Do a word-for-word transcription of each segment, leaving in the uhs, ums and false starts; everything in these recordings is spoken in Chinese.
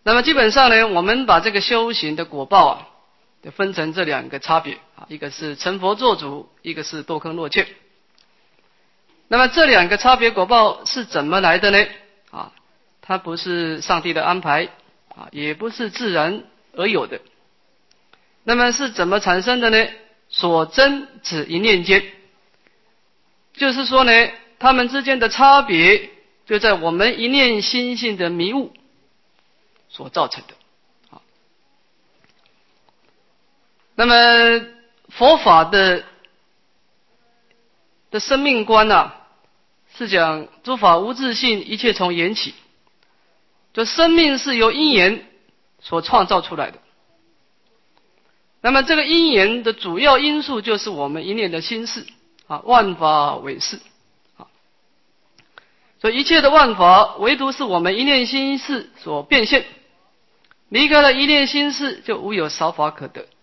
那么基本上呢，我们把这个修行的果报啊，就分成这两个差别啊，一个是成佛做主，一个是堕坑落切。那么这两个差别果报是怎么来的呢？啊，它不是上帝的安排啊，也不是自然而有的。那么是怎么产生的呢？所争只一念间，就是说呢，它们之间的差别就在我们一念心性的迷雾所造成的。啊，那么佛法的的生命观啊，是讲诸法无自性，一切从缘起。就生命是由因缘所创造出来的。那么这个因缘的主要因素就是我们一念的心事啊，万法唯识啊。所以一切的万法，唯独是我们一念心事所变现。离开了一念心事，就无有少法可得。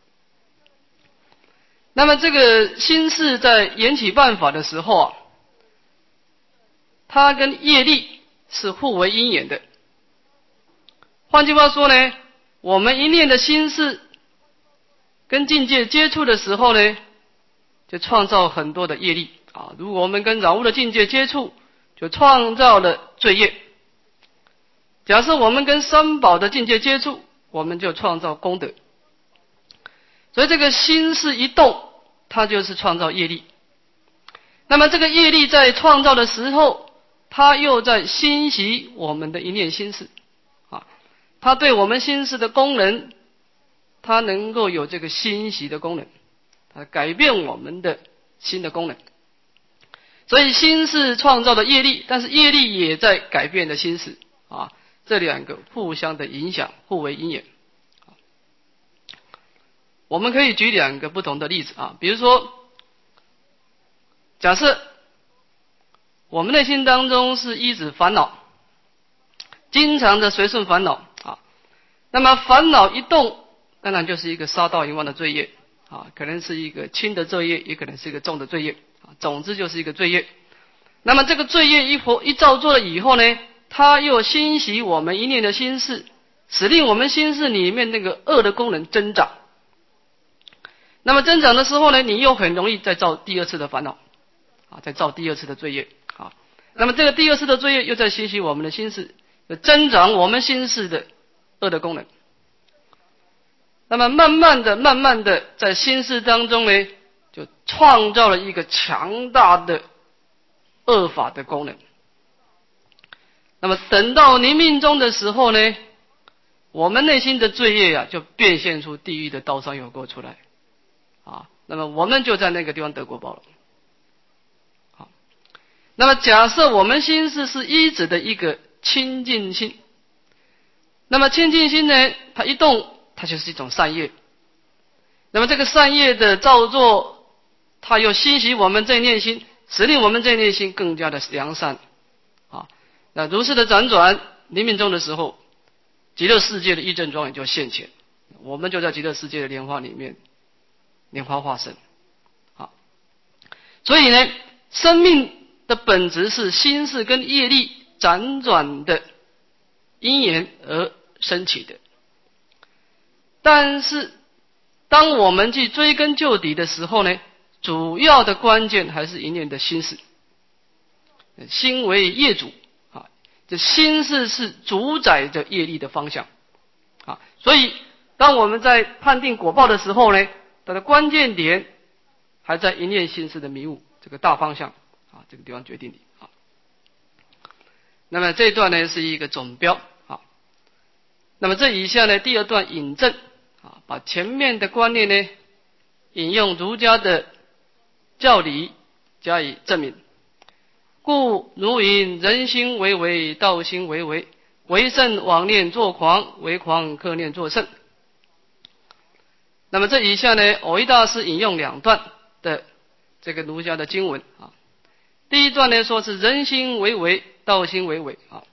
那么这个心事在缘起办法的时候啊，它跟业力是互为因缘的。换句话说呢，我们一念的心事跟境界接触的时候呢，就创造很多的业力啊。如果我们跟染污的境界接触，就创造了罪业。假设我们跟三宝的境界接触，我们就创造功德。所以这个心事一动，它就是创造业力。那么这个业力在创造的时候，它又在欣习我们的一念心事啊，它对我们心事的功能，它能够有这个欣习的功能，它改变我们的心的功能。所以心是创造的业力，但是业力也在改变的心事啊，这两个互相的影响，互为因缘。我们可以举两个不同的例子啊，比如说，假设我们内心当中是依止烦恼，经常的随顺烦恼啊，那么烦恼一动，当然就是一个杀盗淫妄的罪业啊，可能是一个轻的罪业，也可能是一个重的罪业啊，总之就是一个罪业。那么这个罪业一活一照做了以后呢，它又欣习我们一念的心事，使令我们心事里面那个恶的功能增长。那么增长的时候呢，你又很容易再造第二次的烦恼啊，再造第二次的罪业啊。那么这个第二次的罪业又在欣习我们的心事，增长我们心事的恶的功能。那么慢慢的慢慢的在心事当中呢，就创造了一个强大的恶法的功能。那么等到临命终的时候呢，我们内心的罪业啊，就变现出地狱的刀山油锅出来啊，那么我们就在那个地方得果报了。好，那么假设我们心事是依止的一个清净心，那么清净心呢，它一动，它就是一种善业。那么这个善业的造作，它又欣习我们这念心，使令我们这念心更加的良善啊。那如是的辗转，临命终的时候，极乐世界的义正庄严就现前，我们就在极乐世界的莲花里面，莲花化身。好，所以呢，生命的本质是心事跟业力辗转的因缘而升起的。但是当我们去追根究底的时候呢，主要的关键还是一念的心事。心为业主啊，这心事是主宰着业力的方向啊。所以当我们在判定果报的时候呢，它的关键点还在一念心事的迷雾这个大方向啊，这个地方决定你啊。那么这一段呢是一个总标啊。那么这以下呢，第二段引证啊，把前面的观念呢引用儒家的教理加以证明。故如云：人心为为，道心为为，为圣妄念作狂，为狂克念作圣。那么这以下呢，蕅益大师引用两段的这个儒家的经文啊。第一段呢说是人心为为，道心为为啊。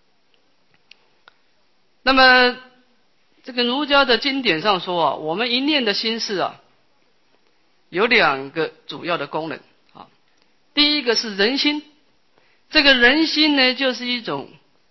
那么这个儒家的经典上说啊，我们一念的心事啊，有两个主要的功能啊。第一个是人心，这个人心呢，就是一种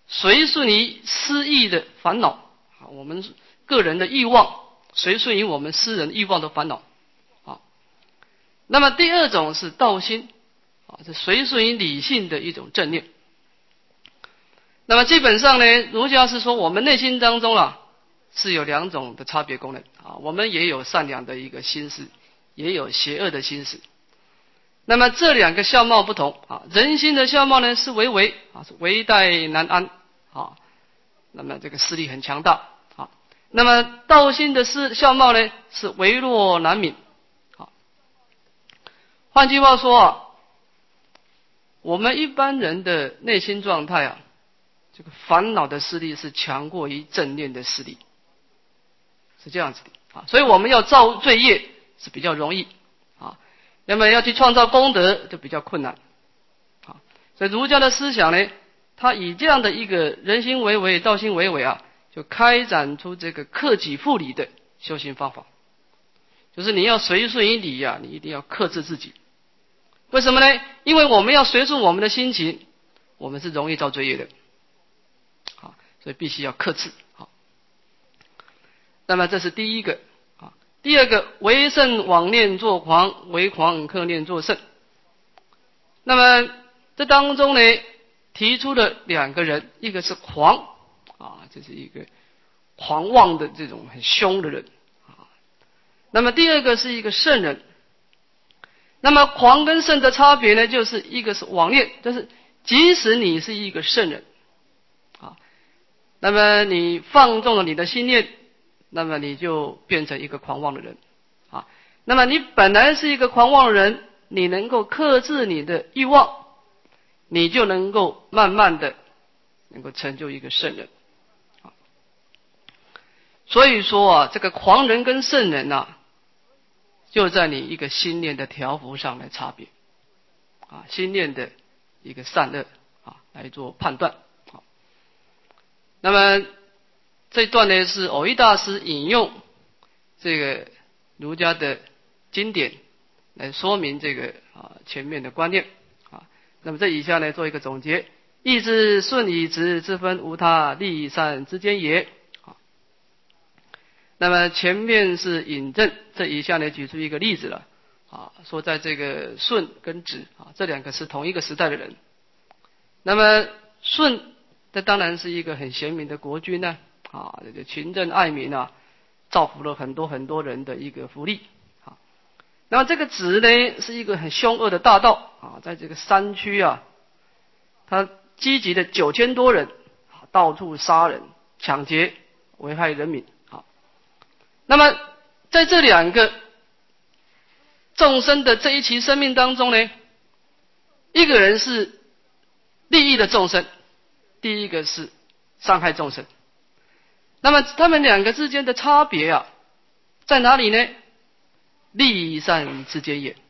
随顺于私意的烦恼啊，我们个人的欲望，随顺于我们私人欲望的烦恼啊。那么第二种是道心啊，是随顺于理性的一种正念。那么基本上呢，儒家是说我们内心当中啊是有两种的差别功能啊，我们也有善良的一个心思，也有邪恶的心思。那么这两个相貌不同啊，人心的相貌呢是为为啊，是为待难安啊，那么这个势力很强大啊。那么道心的是相貌呢是为弱难泯啊。换句话说啊，我们一般人的内心状态啊，这个烦恼的势力是强过于正念的势力，是这样子的啊。所以我们要造罪业是比较容易啊。那么要去创造功德就比较困难，啊，所以儒家的思想呢，它以这样的一个人心为为，道心为为啊，就开展出这个克己复礼的修行方法，就是你要随顺于理啊，你一定要克制自己。为什么呢？因为我们要随顺我们的心情，我们是容易造罪业的，好，所以必须要克制。好，那么这是第一个。第二个，为圣妄念作狂，为狂克念作圣。那么这当中呢，提出了两个人，一个是狂啊，这是一个狂妄的这种很凶的人啊。那么第二个是一个圣人。那么狂跟圣的差别呢，就是一个是妄念，就是即使你是一个圣人啊，那么你放纵了你的心念，那么你就变成一个狂妄的人啊。那么你本来是一个狂妄的人，你能够克制你的欲望，你就能够慢慢的能够成就一个圣人啊。所以说啊，这个狂人跟圣人啊，就在你一个心念的调伏上来差别啊，心念的一个善恶啊来做判断啊。那么这一段呢是蕅益大师引用这个儒家的经典来说明这个啊前面的观念啊。那么这以下呢做一个总结：义之顺以直之分，无他利善之间也。啊，那么前面是引证，这以下呢举出一个例子了啊，说在这个舜跟子啊这两个是同一个时代的人。那么舜这当然是一个很贤明的国君呢啊，这个勤政爱民啊，造福了很多很多人的一个福利啊。那么这个子呢是一个很凶恶的大盗啊，在这个山区啊，他积集了九千多人啊，到处杀人抢劫，危害人民啊。那么在这两个众生的这一期生命当中呢，一个人是利益的众生，第一个是伤害众生。那么他们两个之间的差别啊，在哪里呢？利善之间也。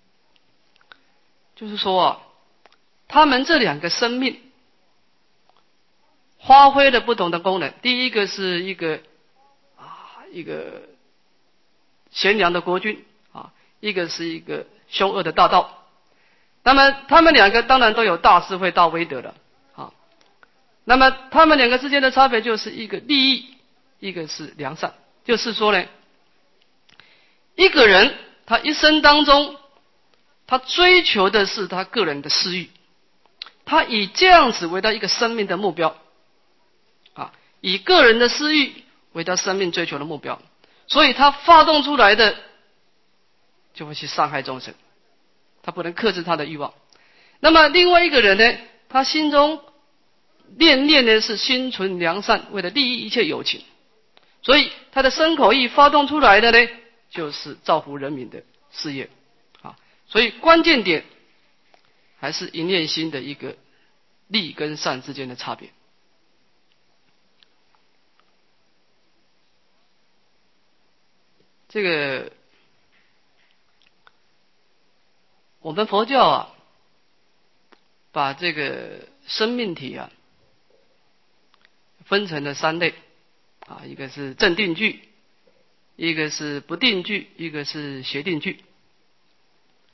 就是说啊，他们这两个生命发挥了不同的功能。第一个是一个啊一个贤良的国君啊，一个是一个凶恶的大盗。那么他们两个当然都有大智慧、大威德的啊。那么他们两个之间的差别就是一个利益，一个是良善。就是说呢，一个人他一生当中，他追求的是他个人的私欲，他以这样子为他一个生命的目标啊，以个人的私欲为他生命追求的目标，所以他发动出来的就会去伤害众生，他不能克制他的欲望。那么另外一个人呢，他心中念念的是心存良善，为了利益一切有情，所以他的身口意发动出来的呢，就是造福人民的事业啊。所以关键点还是一念心的一个利跟善之间的差别。这个我们佛教啊，把这个生命体啊分成了三类啊，一个是正定句，一个是不定句，一个是邪定句。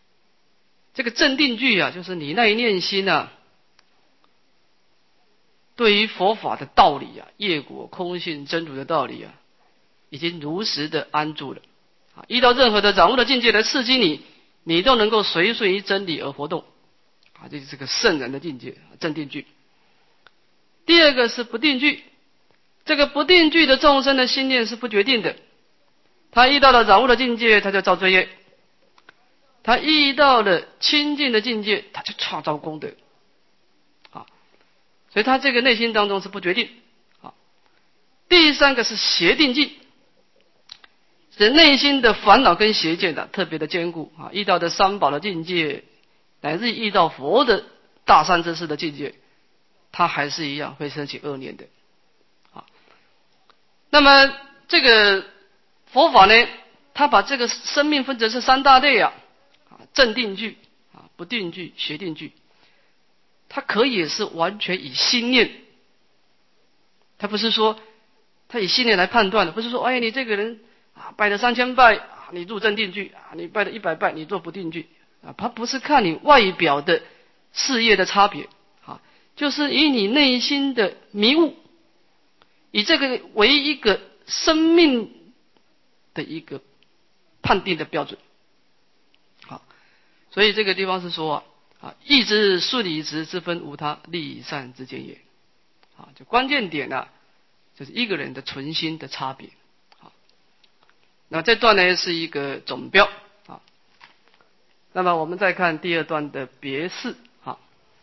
这个正定句啊，就是你那一念心啊， 对于佛法的道理啊，业果空性真如的道理啊，已经如实的安住了啊。遇到任何的掌握的境界来刺激你，你都能够随顺于真理而活动啊，这就是个圣人的境界，正定句。第二个是不定句，这个不定句的众生的心念是不决定的，他遇到了掌握的境界，他就造罪业；他遇到了清净的境界，他就创造功德啊。所以他这个内心当中是不决定啊。第三个是邪定句，是内心的烦恼跟邪见的特别的坚固啊。遇到的三宝的境界，乃至遇到佛的大善知识的境界，他还是一样会升起恶念的啊。那么这个佛法呢，他把这个生命分成是三大类啊，正定句啊、不定句、邪定句。它可以是完全以心念，他不是说他以心念来判断的，不是说哎你这个人啊拜了三千拜啊你入正定句啊，你拜了一百拜你做不定句啊，他不是看你外表的事业的差别啊，就是以你内心的迷雾，以这个为一个生命的一个判定的标准。好，所以这个地方是说啊。啊，意之顺理直之分无他，利善之见也。啊，就关键点呢、啊，就是一个人的存心的差别。啊，那这段呢是一个总标。啊，那么我们再看第二段的别事。啊，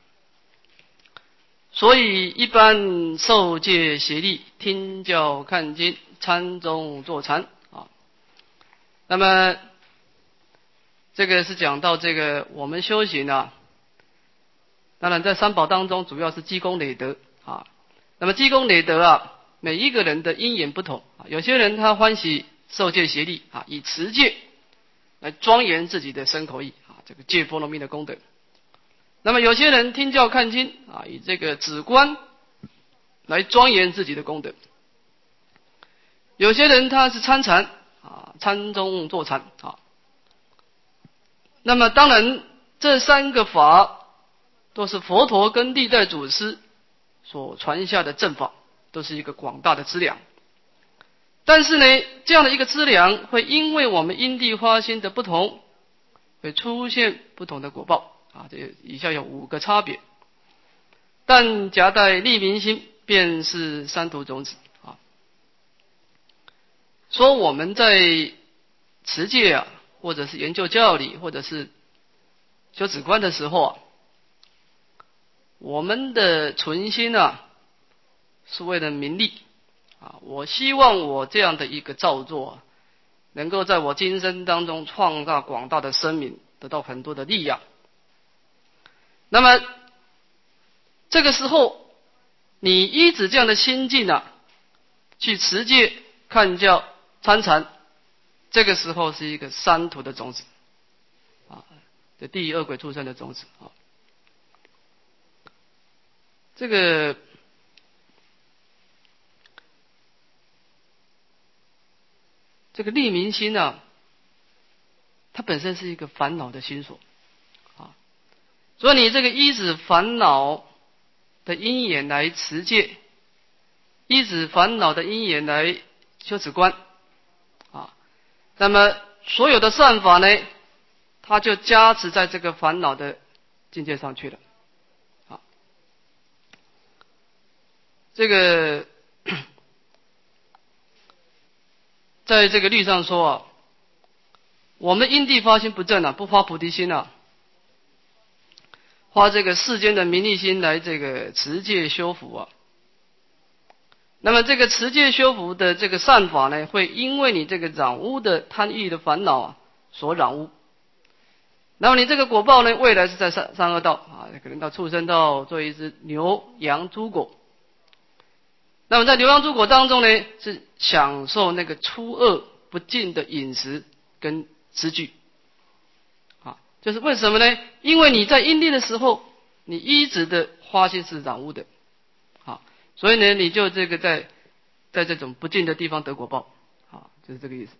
所以一般受戒协力，听教看经，参中坐禅。啊，那么这个是讲到这个我们修行啊。当然，在三宝当中，主要是积功累德啊。那么积功累德啊，每一个人的因缘不同啊。有些人他欢喜受戒协力啊，以持戒来庄严自己的身口意啊，这个戒波罗蜜的功德。那么有些人听教看经啊，以这个止观来庄严自己的功德。有些人他是参禅啊，参中坐禅啊。那么当然，这三个法。都是佛陀跟历代祖师所传下的正法，都是一个广大的资粮。但是呢，这样的一个资粮会因为我们因地花心的不同，会出现不同的果报啊。这以下有五个差别，但夹带利民心，便是三途种子啊。说我们在持戒啊，或者是研究教理，或者是修止观的时候啊。我们的存心啊，是为了名利啊！我希望我这样的一个造作、啊，能够在我今生当中创造广大的生命，得到很多的力量。那么这个时候，你依止这样的心境啊，去持戒、看教、参禅，这个时候是一个三途的种子啊，这地狱恶鬼畜生的种子啊。这个这个利民心啊，它本身是一个烦恼的心所啊，所以你这个依止烦恼的因缘来持戒，依止烦恼的因缘来修止观啊，那么所有的善法呢，它就加持在这个烦恼的境界上去了。这个在这个律上说啊，我们因地发心不正啊，不发菩提心啊，花这个世间的名利心来这个持戒修福啊。那么这个持戒修福的这个善法呢，会因为你这个染污的贪欲的烦恼啊所染污。那么你这个果报呢，未来是在三三恶道啊，可能到畜生道做一只牛羊猪狗。那么在牛羊猪狗当中呢，是享受那个粗恶不净的饮食跟吃具啊，就是为什么呢？因为你在因地的时候，你依止的花心是染污的啊，所以呢，你就这个在在这种不净的地方得果报啊，就是这个意思。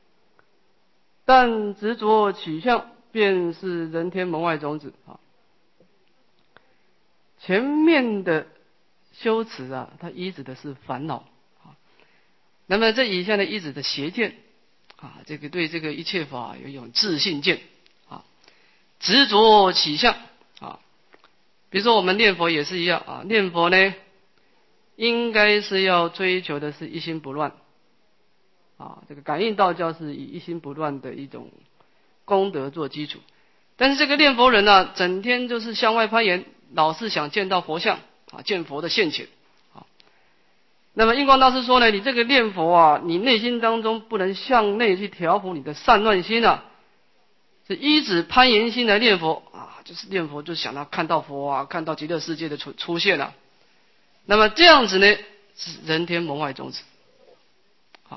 但执着取向，便是人天门外种子啊。前面的修持啊，它依止的是烦恼啊。那么这以下呢，依止的邪见啊，这个对这个一切法有一种自信见啊，执着起相啊。比如说我们念佛也是一样啊，念佛呢，应该是要追求的是一心不乱啊。这个感应道教是以一心不乱的一种功德做基础，但是这个念佛人呢、啊，整天就是向外攀岩，老是想见到佛像啊，见佛的现前啊。那么印光大师说呢，你这个念佛啊，你内心当中不能向内去调伏你的散乱心啊，是依止攀岩心来念佛啊，就是念佛就想到看到佛啊，看到极乐世界的出出现啊。那么这样子呢，是人天蒙外种子。好，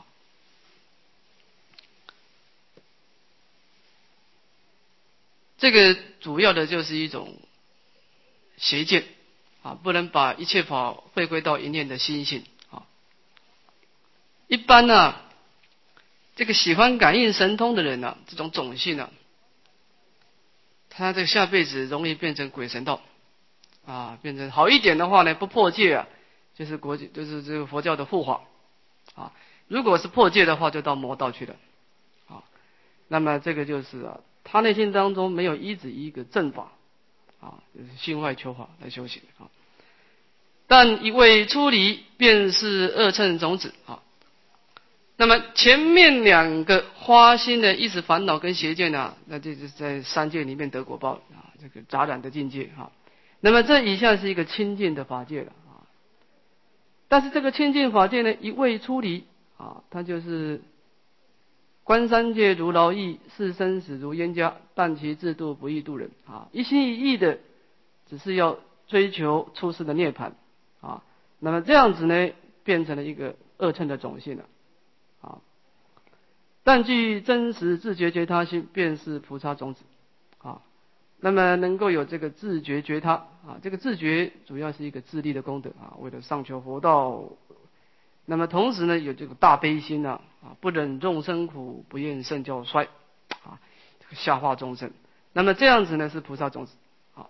这个主要的就是一种邪见啊，不能把一切法回归到一念的心性啊。一般呢、啊，这个喜欢感应神通的人呢、啊，这种种性呢、啊，他这个下辈子容易变成鬼神道啊，变成好一点的话呢，不破戒啊，就是国就是这个佛教的护法啊。如果是破戒的话，就到魔道去了啊。那么这个就是啊，他内心当中没有依止一个正法啊，就是心外求法来修行啊。但一味出离，便是恶乘种子啊。那么前面两个花心的意识烦恼跟邪见啊，那这就是在三界里面得果报啊，这个杂染的境界啊。那么这以下是一个清净的法界了啊。但是这个清净法界呢，一味出离啊，它就是观三界如劳役，视生死如冤家，但其制度不易度人啊。一心一意的，只是要追求出世的涅槃啊。那么这样子呢，变成了一个恶乘的种性了啊。但具真实自觉觉他心，便是菩萨种子啊。那么能够有这个自觉觉他啊，这个自觉主要是一个自利的功德啊，为了上求佛道。那么同时呢，有这个大悲心呢啊，不忍众生苦，不愿圣教衰啊，这个下化众生。那么这样子呢，是菩萨种子啊。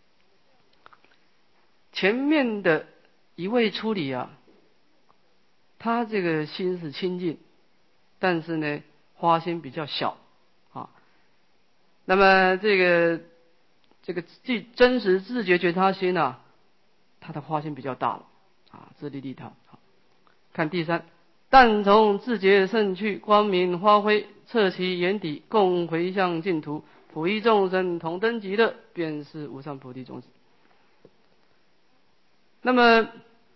前面的一味出离啊，他这个心是清净，但是呢，花心比较小啊。那么这个这个具真实自觉觉他心啊，他的花心比较大了啊，自利利他。看第三，但从自觉胜趣，光明发挥，彻其眼底，共回向净土，普益众生，同登极乐，便是无上菩提种子。那么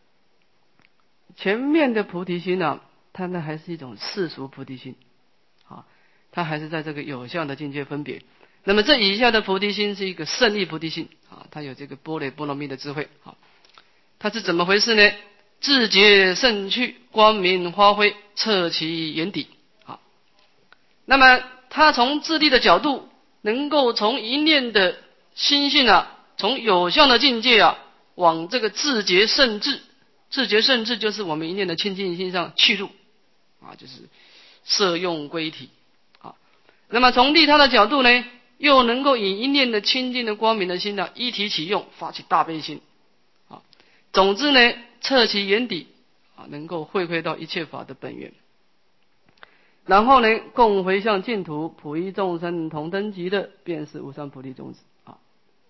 前面的菩提心呢，它呢还是一种世俗菩提心啊，它还是在这个有相的境界分别。那么这以下的菩提心是一个胜利菩提心啊，它有这个般若波罗蜜的智慧啊。它是怎么回事呢？自觉胜趣，光明发挥，彻其眼底啊。那么他从自利的角度，能够从一念的心性啊，从有相的境界啊，往这个自觉胜智，自觉胜智就是我们一念的清净心上去入啊，就是摄用归体啊。那么从利他的角度呢，又能够以一念的清净的光明的心呢、啊，一体起用，发起大悲心啊。总之呢，彻其眼底啊，能够回归到一切法的本源。然后呢，共回向净土，普益众生，同登极乐，便是无上菩提种子啊。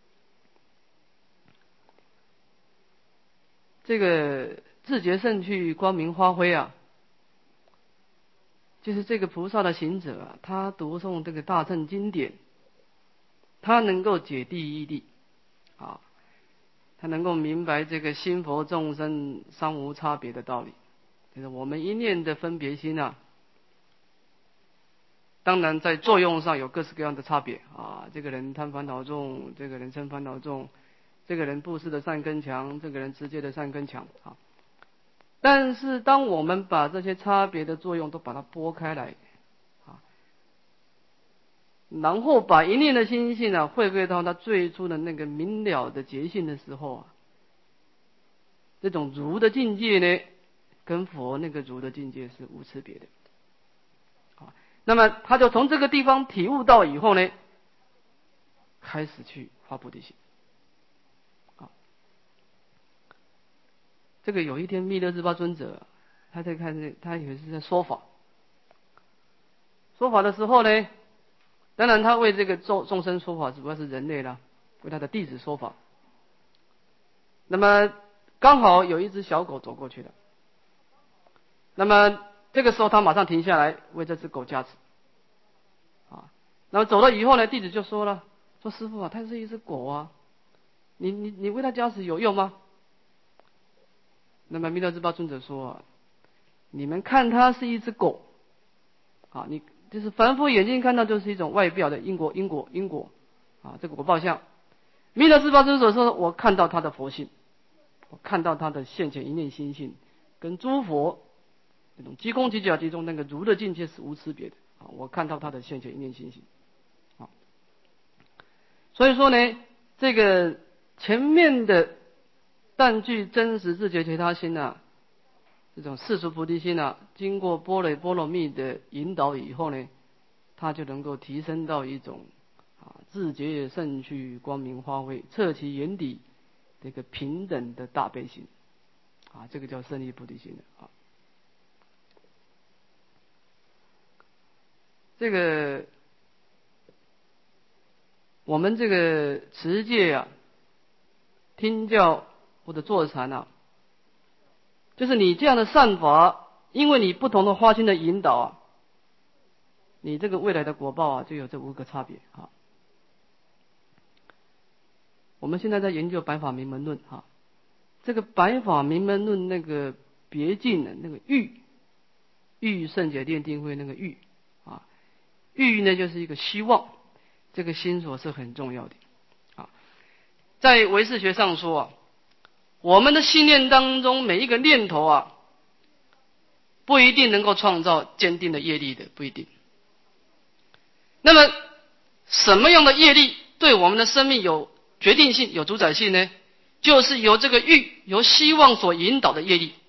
这个自觉胜趣，光明发挥啊，就是这个菩萨的行者啊，他读诵这个大乘经典，他能够解第一义啊。他能够明白这个心佛众生三无差别的道理，就是我们一念的分别心啊，当然在作用上有各式各样的差别啊。这个人贪烦恼重，这个人嗔烦恼重，这个人布施的善根强，这个人持戒的善根强啊。但是当我们把这些差别的作用都把它拨开来啊，然后把一念的心性啊回归到它最初的那个明了的觉性的时候啊，这种如的境界呢，跟佛那个如的境界是无差别的啊。那么他就从这个地方体悟到以后呢，开始去发菩提心啊。 这个有一天弥勒日巴尊者，他在看，他以为是在说法。说法的时候呢，当然他为这个众众生说法，主要是人类啦，为他的弟子说法。那么刚好有一只小狗走过去了，那么这个时候他马上停下来为这只狗加持。啊，那么走了以后呢，弟子就说了，说师父啊，它是一只狗啊，你你你为它加持有用吗？那么弥勒日巴尊者说啊，你们看它是一只狗，啊，你就是凡夫眼睛看到就是一种外表的因果因果因果，啊，这个果报相。弥勒日巴尊者说，我看到他的佛性，我看到他的现前一念心性，跟诸佛那种即空即假即中那个如的境界是无差别的啊！我看到他的现前一念心性啊，所以说呢，这个前面的但具真实自觉觉他心啊，这种世俗菩提心啊，经过般若波罗蜜的引导以后呢，他就能够提升到一种啊自觉胜趣光明发挥，彻其眼底这个平等的大悲心啊，这个叫胜利菩提心的啊。这个我们这个持戒啊、听教或者坐禅啊，就是你这样的善法，因为你不同的花心的引导啊，你这个未来的果报啊，就有这五个差别啊。我们现在在研究《白法明门论》哈，这个《白法明门论》那个别境的那个欲，欲圣解定定慧那个欲啊，欲呢就是一个希望，这个心所是很重要的啊。在唯识学上说啊，我们的信念当中每一个念头啊，不一定能够创造坚定的业力的，不一定。那么什么样的业力对我们的生命有决定性、有主宰性呢？就是由这个欲、由希望所引导的业力。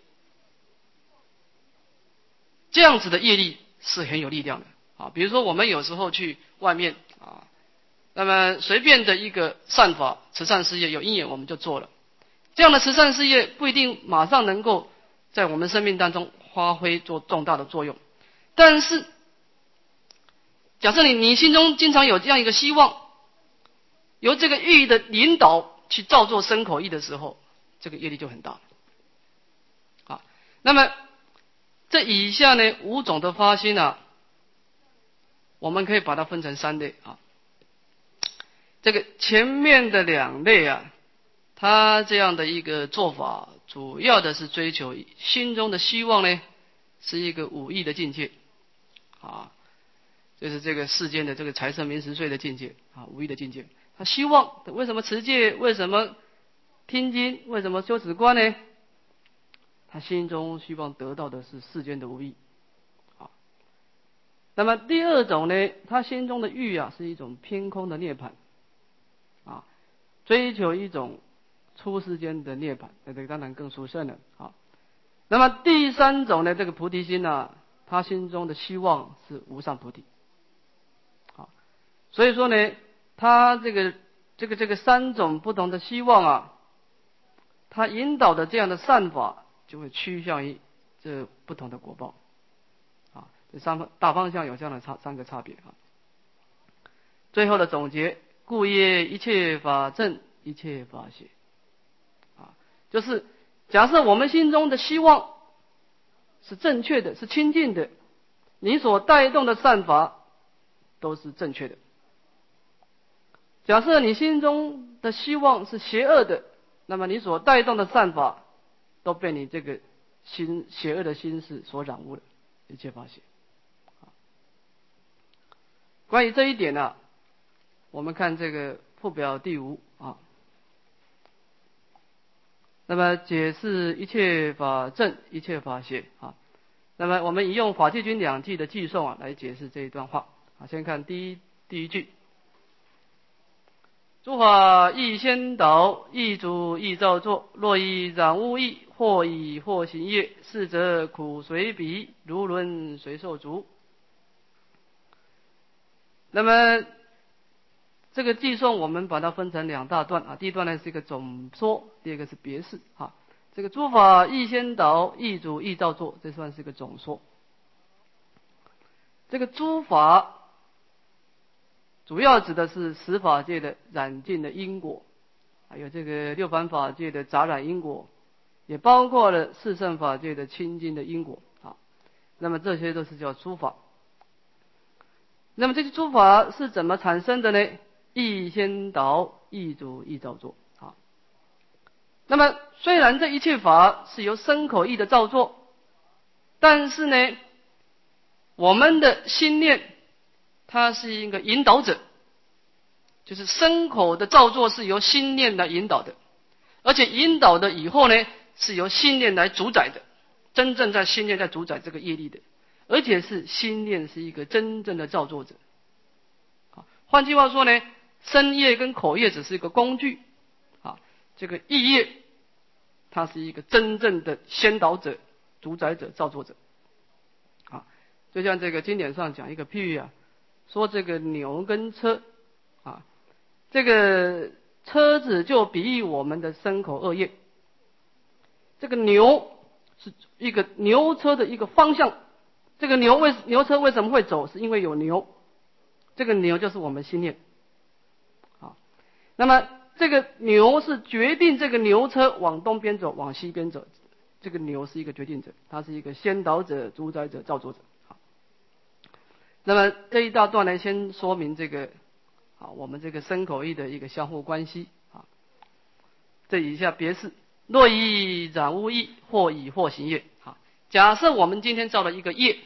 这样子的业力是很有力量的啊。比如说我们有时候去外面啊，那么随便的一个善法、慈善事业有因缘我们就做了，这样的慈善事业不一定马上能够在我们生命当中发挥做重大的作用，但是假设你你心中经常有这样一个希望，由这个欲的引导去照做身口意的时候，这个业力就很大了啊。那么这以下呢五种的发心啊，我们可以把它分成三类啊。这个前面的两类啊，他这样的一个做法，主要的是追求心中的希望呢，是一个五欲的境界啊，就是这个世间的这个财色名食睡的境界啊，五欲的境界。他希望为什么持戒？为什么听经？为什么修止观呢？他心中希望得到的是世间的无欲啊。那么第二种呢，他心中的欲啊，是一种偏空的涅槃啊，追求一种出世间的涅槃，那这个当然更殊胜了啊。那么第三种呢，这个菩提心呢、啊，他心中的希望是无上菩提啊。所以说呢，他这个这个这个三种不同的希望啊，他引导的这样的善法，就会趋向于这不同的果报啊。这三大方向有这样的差三个差别啊。最后的总结，故业一切法正，一切法邪啊，就是假设我们心中的希望是正确的，是清净的，你所带动的善法都是正确的。假设你心中的希望是邪恶的，那么你所带动的善法都被你这个心邪恶的心事所染污了，一切法邪。关于这一点呢、啊，我们看这个附表第五啊。那么解释一切法正，一切法邪啊。那么我们引用法纪经两记的记诵啊来解释这一段话啊。先看第一第一句。诸法亦先导，亦主亦造作。若以染污意，或以或行业，是则苦随彼，如轮随受足。那么这个记诵我们把它分成两大段啊。第一段呢是一个总说，第二个是别释啊。 这个诸法亦先导，亦主亦造作，这算是个总说。这个诸法主要指的是十法界的染尽的因果，还有这个六凡法界的杂染因果，也包括了四圣法界的清净的因果啊。那么这些都是叫诸法。那么这些诸法是怎么产生的呢？亦先导，亦主亦造作啊。那么虽然这一切法是由身口意的造作，但是呢，我们的心念它是一个引导者，就是身口的造作是由心念来引导的，而且引导的以后呢，是由心念来主宰的，真正在心念在主宰这个业力的，而且是心念是一个真正的造作者。换句话说呢，身业跟口业只是一个工具啊，这个意业它是一个真正的先导者、主宰者、造作者啊。就像这个经典上讲一个譬喻啊，说这个牛跟车啊，这个车子就比喻我们的身口恶业，这个牛是一个牛车的一个方向，这个牛为牛车为什么会走，是因为有牛，这个牛就是我们心念啊。那么这个牛是决定这个牛车往东边走往西边走，这个牛是一个决定者，它是一个先导者、主宰者、造作者。那么这一大段呢，先说明这个啊，我们这个身口意的一个相互关系啊。这以下别是：若以染污意，或以惑行业。啊，假设我们今天造了一个业，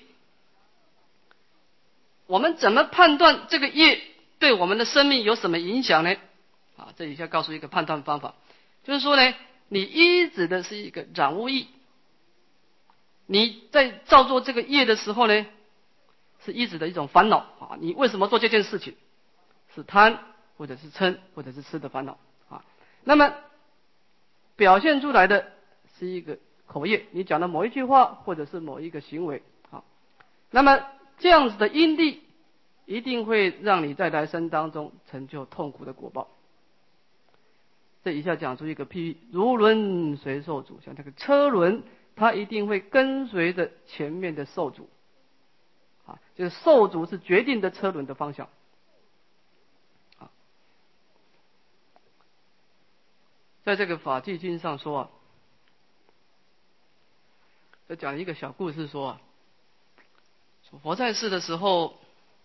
我们怎么判断这个业对我们的生命有什么影响呢？啊，这以下告诉一个判断方法，就是说呢，你依指的是一个染污意，你在造作这个业的时候呢，是依止的一种烦恼啊！你为什么做这件事情？是贪，或者是嗔，或者是痴的烦恼啊。那么表现出来的是一个口业，你讲的某一句话，或者是某一个行为啊。那么这样子的因地，一定会让你在来生当中成就痛苦的果报。这以下讲出一个譬喻：如轮随受主，像这个车轮，它一定会跟随着前面的受主。啊，就是受主是决定的车轮的方向。啊，在这个法纪经上说啊，这讲一个小故事说啊，佛在世的时候，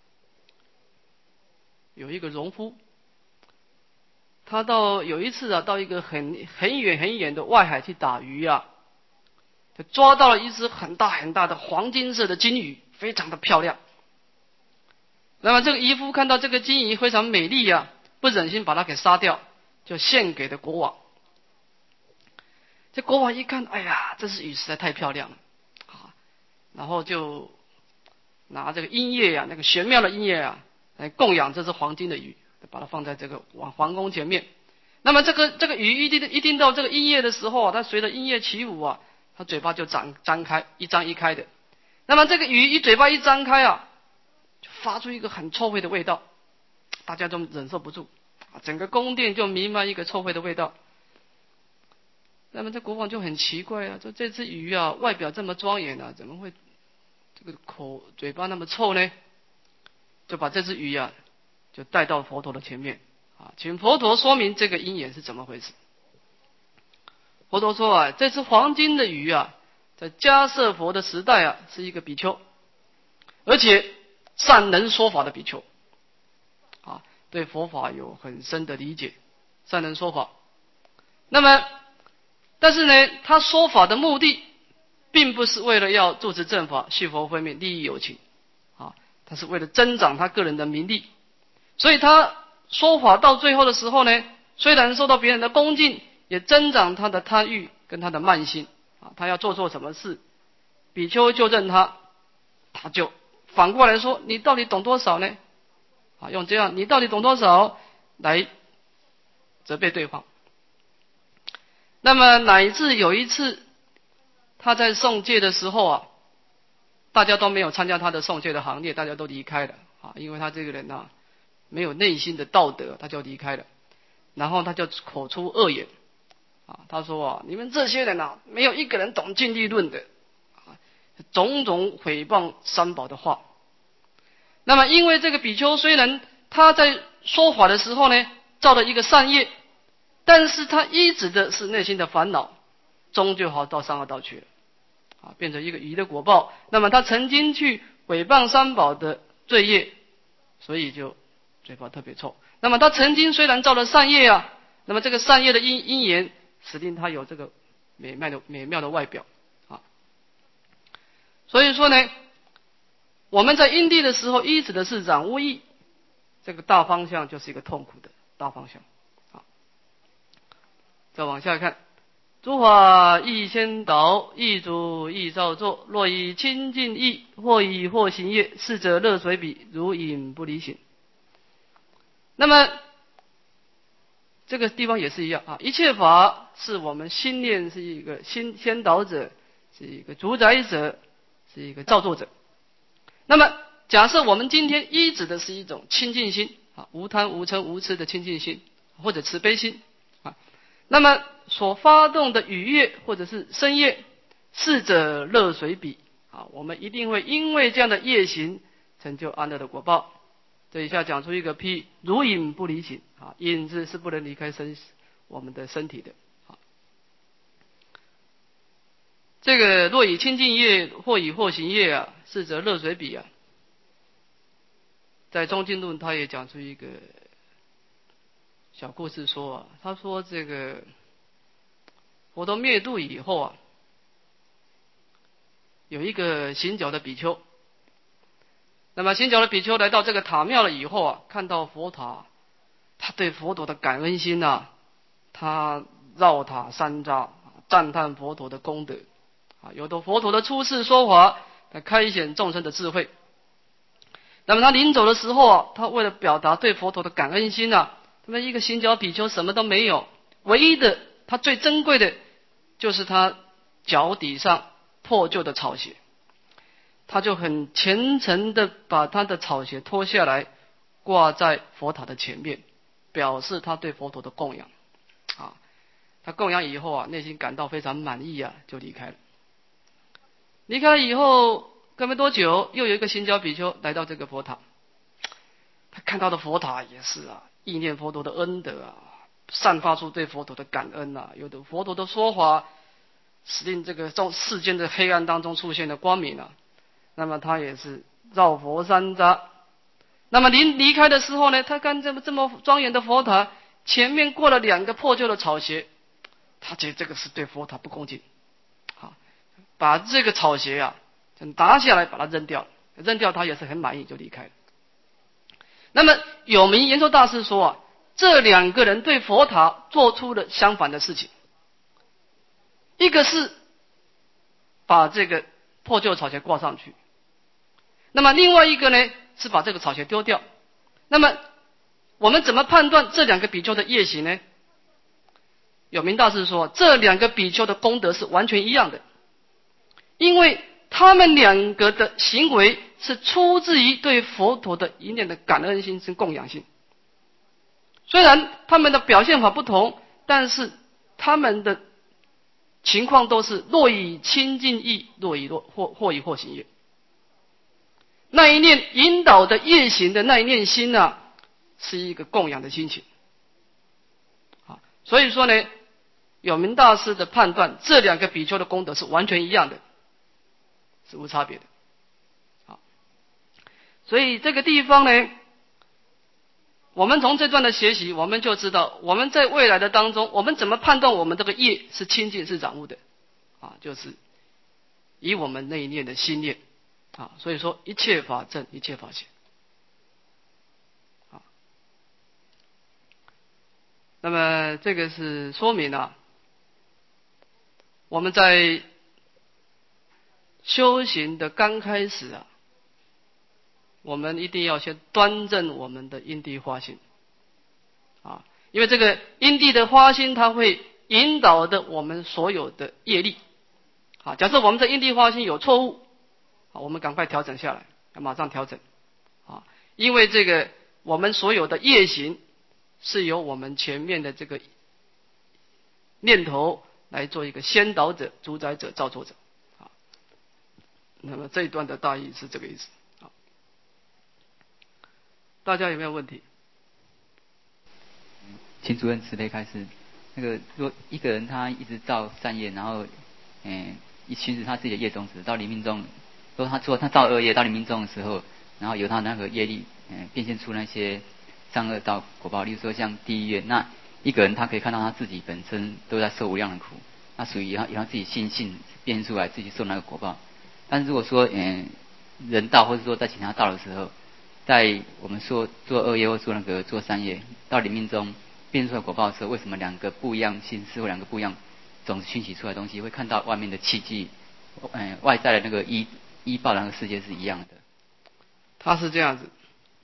有一个农夫，他到有一次啊，到一个很很远很远的外海去打鱼啊，就抓到了一只很大很大的黄金色的金鱼，非常的漂亮。那么这个渔夫看到这个金鱼非常美丽啊，不忍心把它给杀掉，就献给了国王。这国王一看，哎呀，这只鱼实在太漂亮了啊，然后就拿这个阴液啊，那个玄妙的阴液啊，来供养这只黄金的鱼，把它放在这个皇皇宫前面。那么这个这个鱼一定一定到这个阴液的时候啊，它随着阴液起舞啊，它嘴巴就张张开，一张一开的。那么这个鱼一嘴巴一张开啊，就发出一个很臭味的味道，大家都忍受不住，整个宫殿就弥漫一个臭味的味道。那么这国王就很奇怪啊，说这只鱼啊，外表这么庄严啊，怎么会这个口嘴巴那么臭呢？就把这只鱼啊，就带到佛陀的前面啊，请佛陀说明这个因缘是怎么回事。佛陀说啊，这只黄金的鱼啊，在迦叶佛的时代啊，是一个比丘，而且善能说法的比丘啊，对佛法有很深的理解，善能说法。那么但是呢，他说法的目的并不是为了要住持正法、续佛慧命、利益有情啊，他是为了增长他个人的名利。所以他说法到最后的时候呢，虽然受到别人的恭敬，也增长他的贪欲跟他的慢心啊。他要做错什么事，比丘纠正他，他就反过来说：“你到底懂多少呢？”啊，用这样“你到底懂多少”来责备对方。那么乃至有一次，他在送戒的时候啊，大家都没有参加他的送戒的行列，大家都离开了啊，因为他这个人啊，没有内心的道德，他就离开了。然后他就口出恶言啊，他说啊，你们这些人啊，没有一个人懂净利论的，啊，种种诽谤三宝的话。那么因为这个比丘虽然他在说法的时候呢，造了一个善业，但是他依止的是内心的烦恼，终究好到三恶道去了，啊，变成一个鱼的果报。那么他曾经去诽谤三宝的罪业，所以就嘴巴特别臭。那么他曾经虽然造了善业啊，那么这个善业的因因缘使令他有这个美妙的美妙的外表啊。所以说呢，我们在因地的时候依止的是染污意，这个大方向就是一个痛苦的大方向啊。再往下看，诸法亦先导，亦主亦造作，若以清净意，或以或行业，是者乐随彼，如影不离形。那么这个地方也是一样啊，一切法是我们心念是一个心先导者，是一个主宰者，是一个造作者。那么假设我们今天依止的是一种清净心啊，无贪无嗔无痴的清净心，或者慈悲心啊，那么所发动的语业或者是声业，是者乐随彼啊，我们一定会因为这样的业行成就安乐的果报。这一下讲出一个譬，如影不离形啊，影子是不能离开身我们的身体的啊。这个若以清净业，或以或行业啊，是则乐随彼啊。在中经论他也讲出一个小故事说啊，他说这个佛陀灭度以后啊，有一个行脚的比丘。那么行脚的比丘来到这个塔庙了以后啊，看到佛塔，他对佛陀的感恩心啊，他绕塔三匝，赞叹佛陀的功德啊，有的佛陀的出世说法来开显众生的智慧。那么他临走的时候啊，他为了表达对佛陀的感恩心啊，那么一个行脚比丘什么都没有，唯一的他最珍贵的就是他脚底上破旧的草鞋。他就很虔诚的把他的草鞋脱下来，挂在佛塔的前面，表示他对佛陀的供养啊。他供养以后啊，内心感到非常满意啊，就离开了。离开了以后，隔没多久，又有一个行脚比丘来到这个佛塔，他看到的佛塔也是啊，意念佛陀的恩德啊，散发出对佛陀的感恩啊，有的佛陀的说法，使令这个众世间的黑暗当中出现了光明啊。那么他也是绕佛三匝。那么临离开的时候呢，他看这么这么庄严的佛塔前面过了两个破旧的草鞋，他觉得这个是对佛塔不恭敬，好，把这个草鞋啊拿下来把它扔掉，扔掉他也是很满意就离开了。那么有名延寿大师说啊，这两个人对佛塔做出了相反的事情，一个是把这个破旧草鞋挂上去，那么另外一个呢是把这个草鞋丢掉。那么我们怎么判断这两个比丘的业行呢？有名大师说，这两个比丘的功德是完全一样的，因为他们两个的行为是出自于对佛陀的一念的感恩心跟供养心。虽然他们的表现法不同，但是他们的情况都是若以清净意，若以若或或以或行业。那一念引导的业行的那一念心啊，是一个供养的心情。啊，所以说呢，有名大师的判断，这两个比丘的功德是完全一样的，是无差别的。好，所以这个地方呢，我们从这段的学习，我们就知道我们在未来的当中，我们怎么判断我们这个业是清净是染污的啊，就是以我们那一念的心念啊，所以说一切法正，一切法显。啊，那么这个是说明啊，我们在修行的刚开始啊，我们一定要先端正我们的因地花心啊，因为这个因地的花心，它会引导的我们所有的业力啊。假设我们的因地花心有错误，好，我们赶快调整下来，要马上调整啊，因为这个我们所有的业行是由我们前面的这个念头来做一个先导者、主宰者、造作者。啊，那么这一段的大意是这个意思。啊，大家有没有问题？ 请主任慈悲开示。那个，如果一个人他一直造善业，然后，嗯，一行使他自己的业种子，到临命中，如果他做他造恶业，到临命中的时候，然后由他那个业力，嗯，变现出那些善恶道果报，例如说像地狱，那一个人他可以看到他自己本身都在受无量的苦，那属于他由他自己心性变出来自己受那个果报。但是如果说，嗯，人道或者说在其他道的时候，在我们说做恶业或做那个做善业，到临命中变出来果报的时候，为什么两个不一样心思或两个不一样种子熏习出来的东西，会看到外面的契机，嗯，外在的那个依依报那个世界是一样的？ 它是这样子，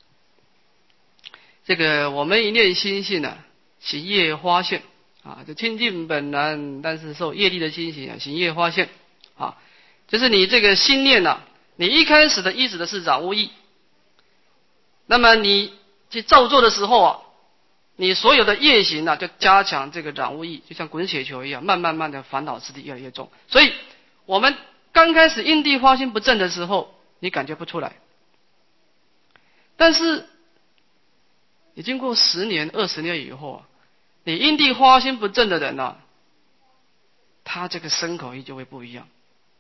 这个我们一念心性啊，行业花现啊，就清净本然，但是受业力的心行啊，行业花现啊，就是你这个心念啊，你一开始的依止的是染污意，那么你去造作的时候啊，你所有的业行啊，就加强这个染污意，就像滚雪球一样，慢慢慢的烦恼之地越来越重。所以我们刚开始因地花心不正的时候，你感觉不出来，但是你经过十年、二十年以后啊，你因地花心不正的人啊，他这个身口意就会不一样，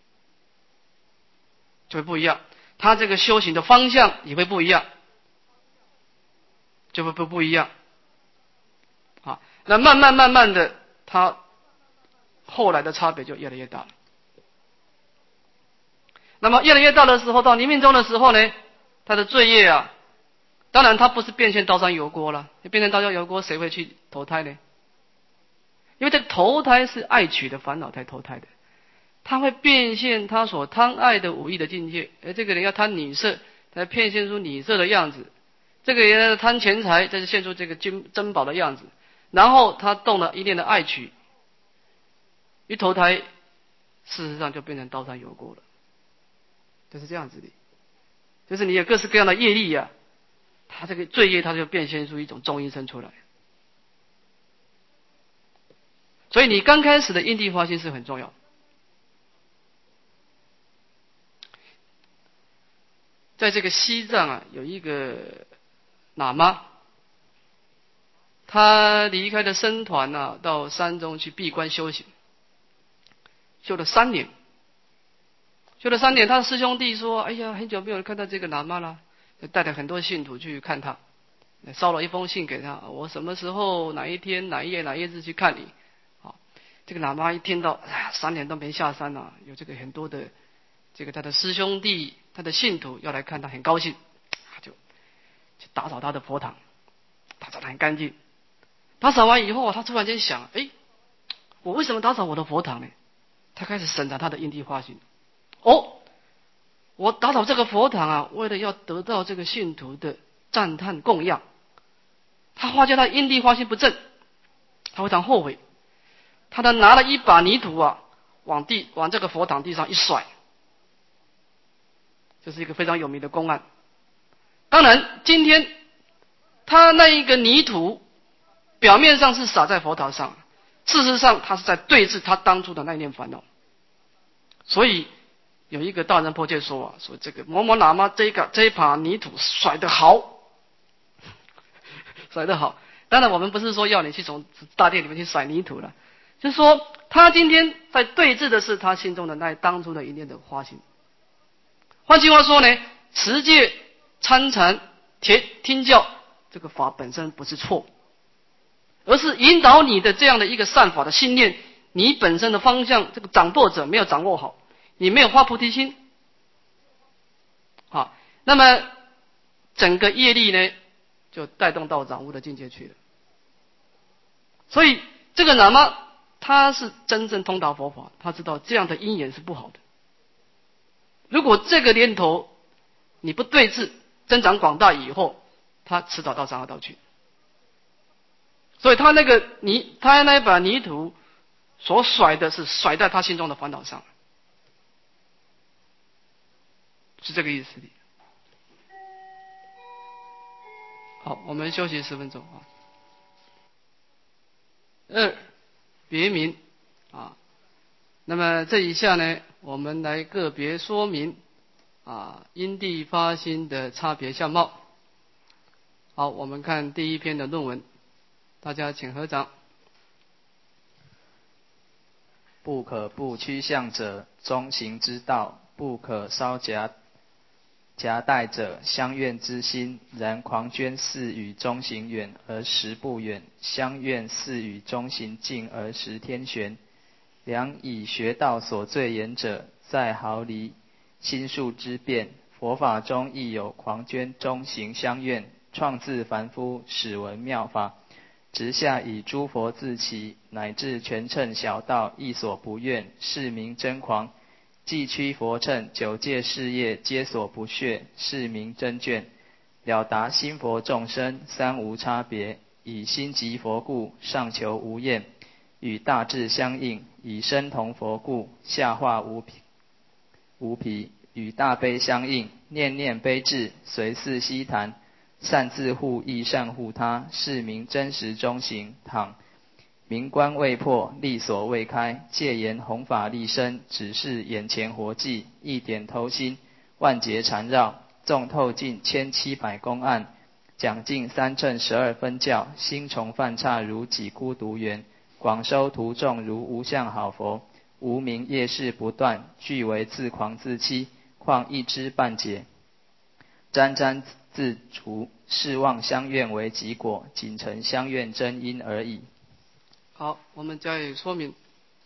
就会不一样，他这个修行的方向也会不一样，就会不不一样。啊，那慢慢慢慢的，他后来的差别就越来越大了。那么越来越大的时候，到临命终的时候呢，他的罪业啊，当然他不是变现刀山油锅了，变成刀山油锅谁会去投胎呢？因为这个投胎是爱取的烦恼才投胎的，他会变现他所贪爱的五欲的境界。而这个人要贪女色，才变现出女色的样子；这个人要贪钱财，才是现出这个金珍宝的样子。然后他动了一念的爱取，一投胎，事实上就变成刀山油锅了，就是这样子的。就是你有各式各样的业力啊，他这个罪业他就变现出一种众因生出来。所以你刚开始的因地花心是很重要。在这个西藏啊，有一个喇嘛，他离开了僧团啊，到山中去闭关修行，修了三年。修了三年，他的师兄弟说：“哎呀，很久没有看到这个喇嘛了。”带了很多信徒去看他，捎了一封信给他：“我什么时候、哪一天、哪一夜、哪一日去看你？”好，这个喇嘛一听到，哎呀，三年都没下山了，有这个很多的这个他的师兄弟、他的信徒要来看他，很高兴，他就去打扫他的佛堂，打扫得很干净。打扫完以后，他突然间想：“哎，我为什么打扫我的佛堂呢？”他开始审查他的因地花心。哦，我打扫这个佛堂啊，为了要得到这个信徒的赞叹供养，他发觉他因地花心不正，他非常后悔，他呢拿了一把泥土啊，往地往这个佛堂地上一甩，这是一个非常有名的公案。当然，今天他那一个泥土表面上是洒在佛堂上，事实上他是在对治他当初的那一念烦恼。所以有一个大人破戒说啊，说这个某某喇嘛这个这一把泥土甩得好，甩得好。当然我们不是说要你去从大殿里面去甩泥土了，就是说他今天在对峙的是他心中的那当初的一念的花心。换句话说呢，持戒、参禅、听听教，这个法本身不是错，而是引导你的这样的一个善法的信念，你本身的方向，这个掌舵者没有掌握好，你没有发菩提心，好，那么整个业力呢，就带动到染污的境界去了。所以这个喇嘛他是真正通达佛法，他知道这样的因缘是不好的。如果这个念头你不对治，增长广大以后，他迟早到三恶道去。所以他那个泥，他那把泥土所甩的是甩在他心中的烦恼上，是这个意思的。好，我们休息十分钟啊。二， 别名啊。那么这一下呢，我们来个别说明啊因地发心的差别相貌。好，我们看第一篇的论文，大家请合掌。 不可不趋向者，中行之道；不可稍夹夹带者，相怨之心。然狂捐似与中行远而实不远，相怨似与中行近而实天悬。良以学道所最言者，在毫厘心术之变。佛法中亦有狂捐中行相怨，创自凡夫，始闻妙法。直下以诸佛自起，乃至全乘小道，亦所不愿，是名真狂。既趋佛乘，九界事业，皆所不屑，是名真眷。了达心佛众生，三无差别，以心即佛故，上求无厌，与大智相应，以身同佛故，下化无疲，无疲与大悲相应，念念悲智，随似悉谈。善自护亦善护他，是名真实中行。倘明关未破，力所未开，戒言弘法利身，只是眼前活计，一点偷心，万劫缠绕，纵透尽千七百公案，讲尽三乘十二分教，心重犯差如己孤独园，广收徒众如无相好佛，无名业事不断，俱为自狂自欺，况一知半解，沾沾自除，是望相怨为己果，仅成相怨真因而已。 好，我们加以说明。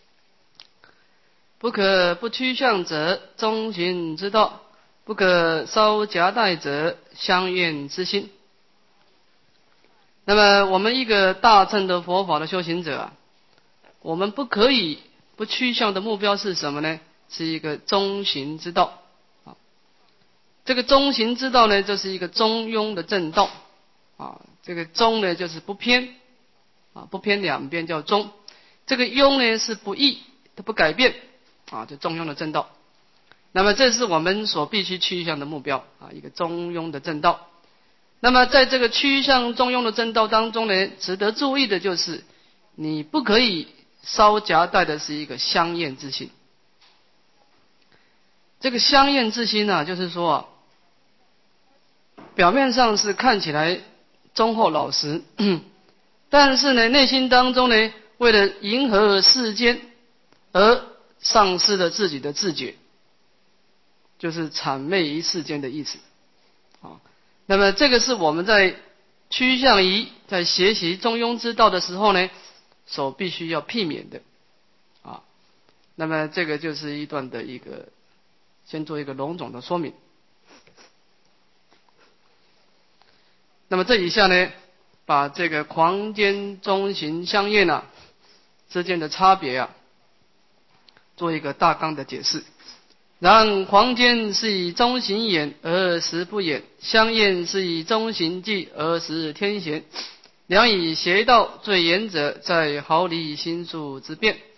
不可不趋向者，中行之道；不可稍夹带者，相怨之心。那么我们一个大乘的佛法的修行者啊，我们不可以不趋向的目标是什么呢？是一个中行之道。这个中行之道呢，就是一个中庸的正道啊。这个中呢，就是不偏啊，不偏两边叫中。这个庸呢，是不异，它不改变啊，就中庸的正道。那么这是我们所必须趋向的目标啊，一个中庸的正道。那么在这个趋向中庸的正道当中呢，值得注意的就是，你不可以稍夹带的是一个相厌之心。这个相厌之心呢、啊，就是说啊。表面上是看起来忠厚老实，但是呢，内心当中呢，为了迎合世间而丧失了自己的自觉，就是谄媚于世间的意思啊。那么这个是我们在趋向于在学习中庸之道的时候呢，所必须要避免的啊。那么这个就是一段的一个，先做一个笼统的说明。那么这以下呢，把这个狂奸中行相厌啊之间的差别啊，做一个大纲的解释。然狂奸是以中行远而实不远，相厌是以中行近而实天悬。良以邪道最严者，在毫厘心术之变。